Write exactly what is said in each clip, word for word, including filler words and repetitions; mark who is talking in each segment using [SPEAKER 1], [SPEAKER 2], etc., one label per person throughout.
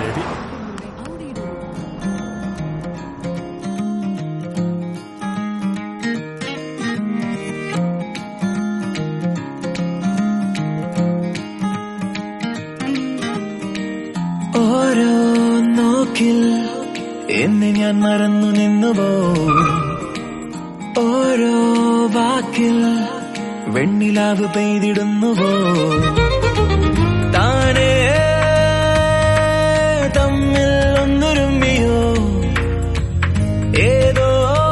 [SPEAKER 1] ശരി.
[SPEAKER 2] ഓരോ നോക്കിൽ എന്നെ ഞാൻ മറന്നു നിന്നുവോ, ഓരോ വാക്കിൽ വെണ്ണിലാവ് പെയ്തിടുന്നുവോ, താനേ തമ്മിൽ ഒന്നുരുമ്മിയോ, ഏതോ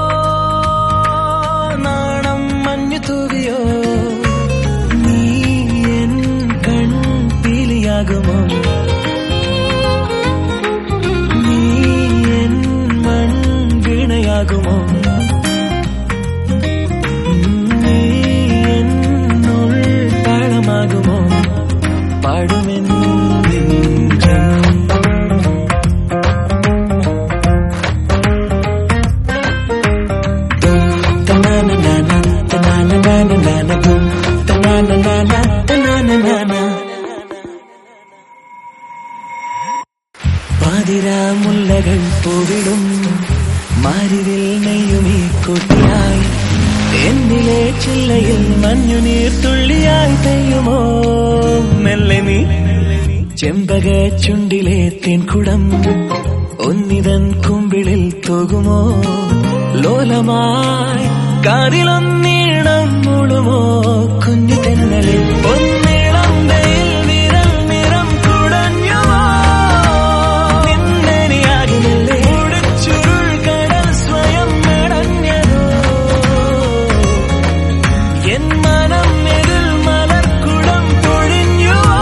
[SPEAKER 2] നാണം മഞ്ഞു തൂവിയോ, നീ എൻ കൺപീലിയാകുമോ, നീ എൻ മൺവീണയാകുമോ, നീ എന്നുൾ താളമാകുമോ, പാടുമെന്ന് പാതിരാമുല്ലകൾ പൂവിടും മാരിവിൽ നെയ്യുമീ കൊട്ടിയായി, എന്നിലെ ചില്ലയിൽ മഞ്ഞുനീർ തുള്ളിയായി പെയ്യുമോ മെല്ലെ നീ, ചെമ്പക ചുണ്ടിലെ തേൻകുടം ഒന്നിതൻ കുമ്പിളിൽ തൂകുമോ, ലോലമായി കാതിലൊന്നീണം മൂളുമോ, കുഞ്ഞു തെന്നലിൽ ഒന്നീളം വെയിൽ നിറം നിറം കുടഞ്ഞുമോ, നിന്നെനിയാകുന്നില്ലേ ചുരുൾ കടൽ സ്വയം നടഞ്ഞതോ, എൻ മനം എതിൽ മലർക്കുടം പൊഴിഞ്ഞുവോ,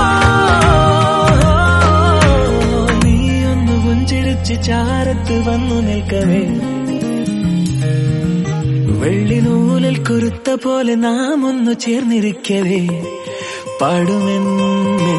[SPEAKER 2] നീ ഒന്ന് പുഞ്ചിരിച്ച് ചാരത്ത് വന്നു നിൽക്കവേ, വെള്ളിനൂലിൽ കുരുത്ത പോലെ നാം ഒന്നു ചേർന്നിരിക്കവേ, പാടുമെന്ന്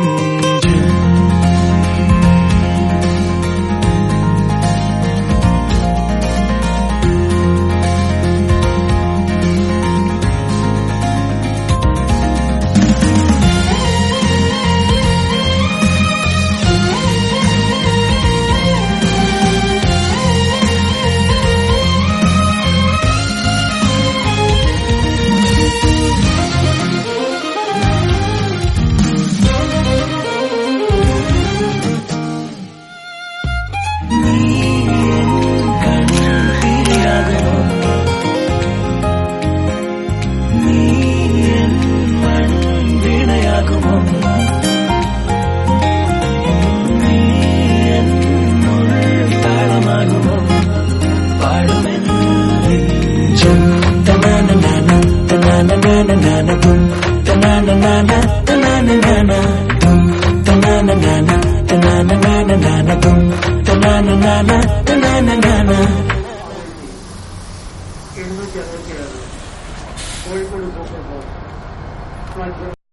[SPEAKER 3] എഴുന്നൂറ്റി അറുപത്തി ആറ് കോഴിക്കോട് സൂപ്പർ ഫോർ